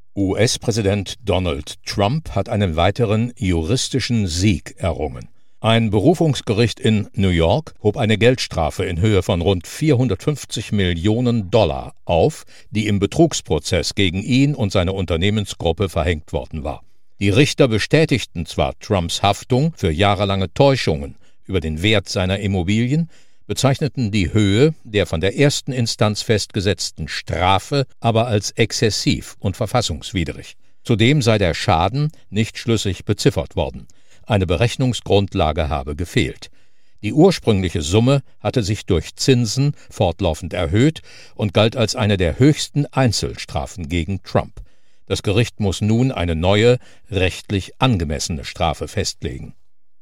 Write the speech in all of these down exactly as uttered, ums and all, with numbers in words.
U S-Präsident Donald Trump hat einen weiteren juristischen Sieg errungen. Ein Berufungsgericht in New York hob eine Geldstrafe in Höhe von rund vierhundertfünfzig Millionen Dollar auf, die im Betrugsprozess gegen ihn und seine Unternehmensgruppe verhängt worden war. Die Richter bestätigten zwar Trumps Haftung für jahrelange Täuschungen über den Wert seiner Immobilien, bezeichneten die Höhe der von der ersten Instanz festgesetzten Strafe aber als exzessiv und verfassungswidrig. Zudem sei der Schaden nicht schlüssig beziffert worden. Eine Berechnungsgrundlage habe gefehlt. Die ursprüngliche Summe hatte sich durch Zinsen fortlaufend erhöht und galt als eine der höchsten Einzelstrafen gegen Trump. Das Gericht muss nun eine neue, rechtlich angemessene Strafe festlegen.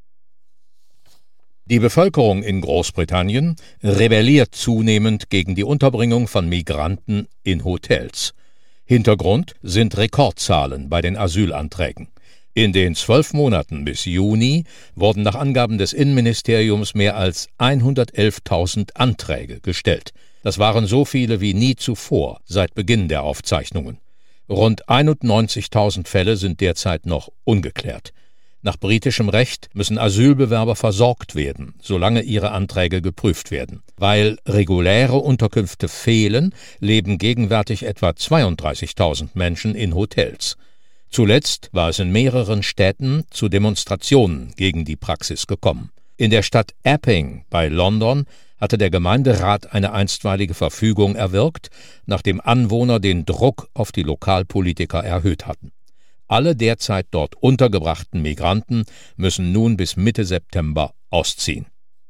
Die Bevölkerung in Großbritannien rebelliert zunehmend gegen die Unterbringung von Migranten in Hotels. Hintergrund sind Rekordzahlen bei den Asylanträgen. In den zwölf Monaten bis Juni wurden nach Angaben des Innenministeriums mehr als hundertelftausend Anträge gestellt. Das waren so viele wie nie zuvor seit Beginn der Aufzeichnungen. Rund einundneunzigtausend Fälle sind derzeit noch ungeklärt. Nach britischem Recht müssen Asylbewerber versorgt werden, solange ihre Anträge geprüft werden. Weil reguläre Unterkünfte fehlen, leben gegenwärtig etwa zweiunddreißigtausend Menschen in Hotels. Zuletzt war es in mehreren Städten zu Demonstrationen gegen die Praxis gekommen. In der Stadt Epping bei London hatte der Gemeinderat eine einstweilige Verfügung erwirkt, nachdem Anwohner den Druck auf die Lokalpolitiker erhöht hatten. Alle derzeit dort untergebrachten Migranten müssen nun bis Mitte September ausziehen.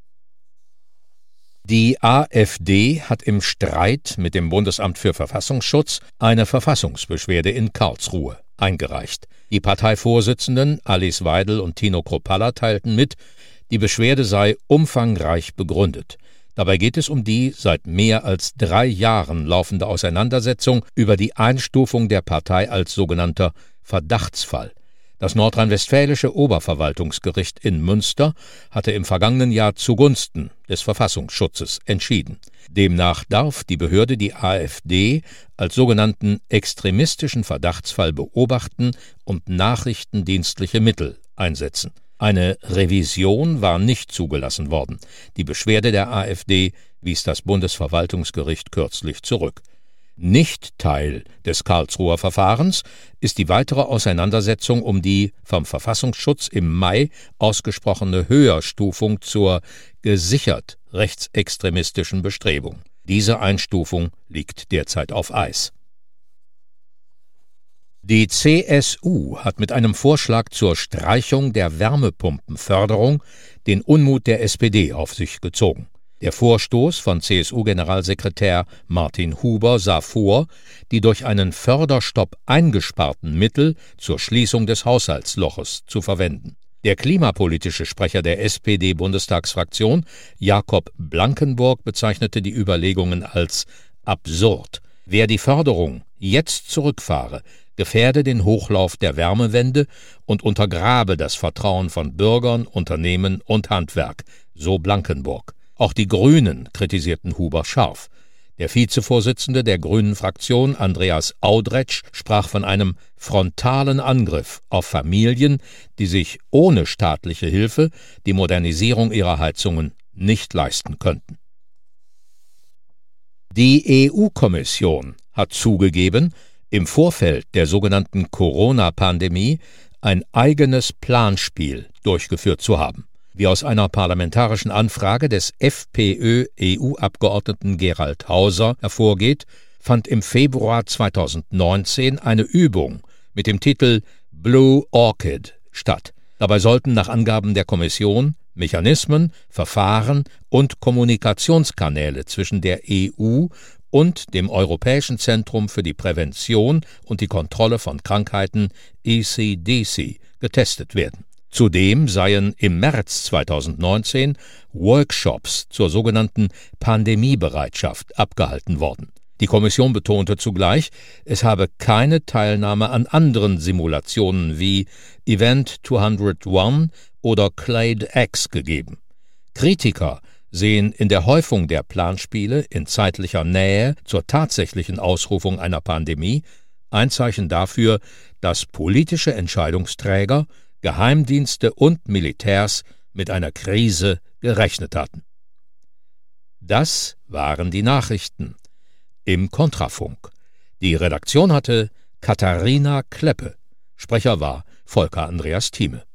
Die AfD hat im Streit mit dem Bundesamt für Verfassungsschutz eine Verfassungsbeschwerde in Karlsruhe eingereicht. Die Parteivorsitzenden Alice Weidel und Tino Kruppalla teilten mit, die Beschwerde sei umfangreich begründet. Dabei geht es um die seit mehr als drei Jahren laufende Auseinandersetzung über die Einstufung der Partei als sogenannter Verdachtsfall. Das nordrhein-westfälische Oberverwaltungsgericht in Münster hatte im vergangenen Jahr zugunsten des Verfassungsschutzes entschieden. Demnach darf die Behörde die AfD als sogenannten extremistischen Verdachtsfall beobachten und nachrichtendienstliche Mittel einsetzen. Eine Revision war nicht zugelassen worden. Die Beschwerde der AfD wies das Bundesverwaltungsgericht kürzlich zurück. Nicht Teil des Karlsruher Verfahrens ist die weitere Auseinandersetzung um die vom Verfassungsschutz im Mai ausgesprochene Höherstufung zur gesichert rechtsextremistischen Bestrebung. Diese Einstufung liegt derzeit auf Eis. Die C S U hat mit einem Vorschlag zur Streichung der Wärmepumpenförderung den Unmut der S P D auf sich gezogen. Der Vorstoß von C S U-Generalsekretär Martin Huber sah vor, die durch einen Förderstopp eingesparten Mittel zur Schließung des Haushaltsloches zu verwenden. Der klimapolitische Sprecher der S P D-Bundestagsfraktion, Jakob Blankenburg, bezeichnete die Überlegungen als absurd. Wer die Förderung jetzt zurückfahre, gefährde den Hochlauf der Wärmewende und untergrabe das Vertrauen von Bürgern, Unternehmen und Handwerk, so Blankenburg. Auch die Grünen kritisierten Huber scharf. Der Vizevorsitzende der Grünen-Fraktion, Andreas Audretsch, sprach von einem frontalen Angriff auf Familien, die sich ohne staatliche Hilfe die Modernisierung ihrer Heizungen nicht leisten könnten. Die E U-Kommission hat zugegeben, im Vorfeld der sogenannten Corona-Pandemie ein eigenes Planspiel durchgeführt zu haben. Wie aus einer parlamentarischen Anfrage des FPÖ-E U-Abgeordneten Gerald Hauser hervorgeht, fand im Februar zweitausendneunzehn eine Übung mit dem Titel Blue Orchid statt. Dabei sollten nach Angaben der Kommission Mechanismen, Verfahren und Kommunikationskanäle zwischen der E U und dem Europäischen Zentrum für die Prävention und die Kontrolle von Krankheiten E C D C getestet werden. Zudem seien im März zweitausendneunzehn Workshops zur sogenannten Pandemiebereitschaft abgehalten worden. Die Kommission betonte zugleich, es habe keine Teilnahme an anderen Simulationen wie Event zweihunderteins oder Clade X gegeben. Kritiker sehen in der Häufung der Planspiele in zeitlicher Nähe zur tatsächlichen Ausrufung einer Pandemie ein Zeichen dafür, dass politische Entscheidungsträger, Geheimdienste und Militärs mit einer Krise gerechnet hatten. Das waren die Nachrichten im Kontrafunk. Die Redaktion hatte Katharina Kleppe. Sprecher war Volker Andreas Thieme.